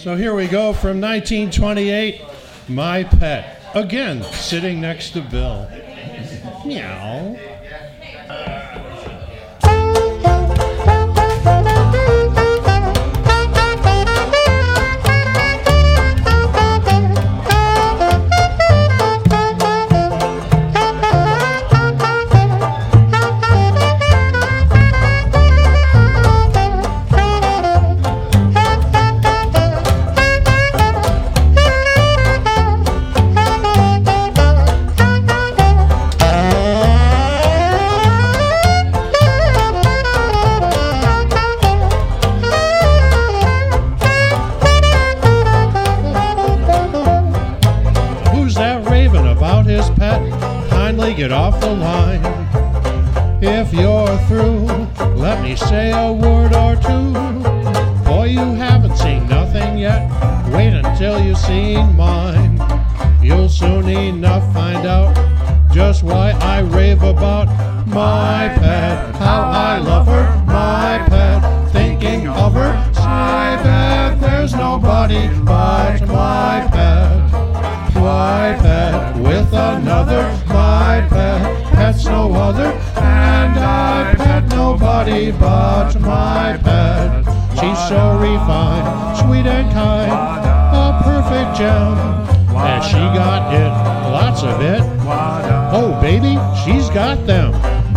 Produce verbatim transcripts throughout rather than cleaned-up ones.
So here we go from nineteen twenty-eight, My Pet. Again, sitting next to Bill. Meow. His pet, kindly get off the line. If you're through, let me say a word or two. Boy, you haven't seen nothing yet. Wait until you've seen mine. You'll soon enough find out just why I rave about my pet. How I love her, my pet. Thinking of her, my pet. There's nobody but my pet. My pet with another, my pet pets no other, and I pet nobody but my pet. She's so refined, sweet and kind, a perfect gem, and she got it, lots of it. Oh baby, she's got them.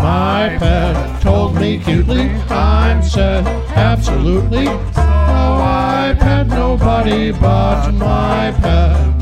My pet told me cutely, I'm said absolutely. Oh, I pet nobody but my pet.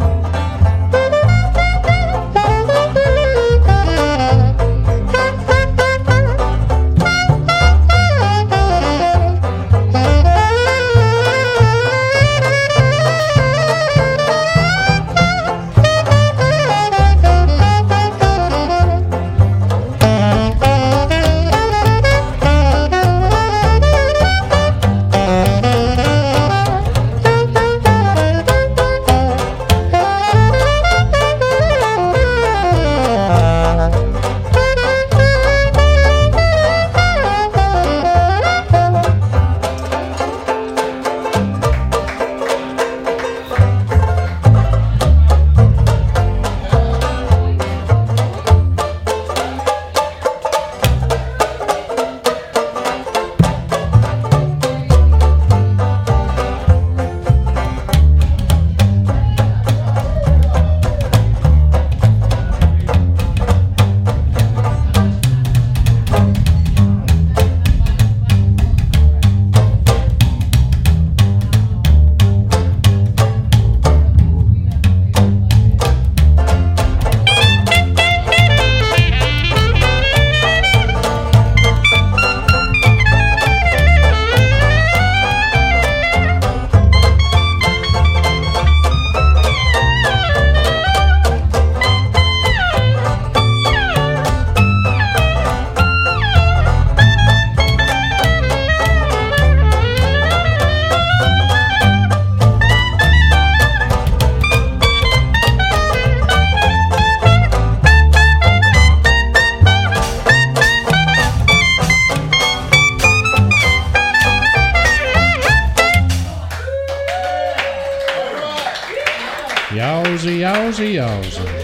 Yowzy, yowzy, yowzy.